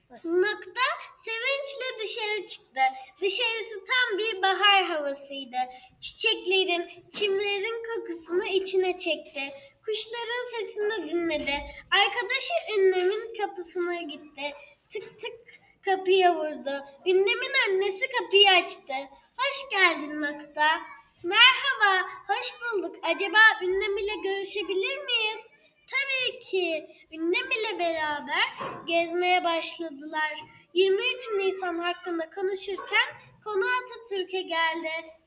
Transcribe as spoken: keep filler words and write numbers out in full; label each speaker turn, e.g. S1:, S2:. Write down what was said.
S1: Nokta sevinçle dışarı çıktı. Dışarısı tam bir bahar havasıydı. Çiçeklerin, çimlerin kokusunu içine çekti. Kuşların sesini dinledi. Arkadaşı Ünlem'in kapısına gitti. Tık tık kapıya vurdu. Ünlem'in annesi kapıyı açtı. Hoş geldin Nokta. Merhaba, hoş bulduk. Acaba Ünlem ile görüşebilir miyiz? Tabii ki. Ünlem ile beraber gezmeye başladılar. yirmi üç Nisan hakkında konuşurken konu Atatürk'e geldi.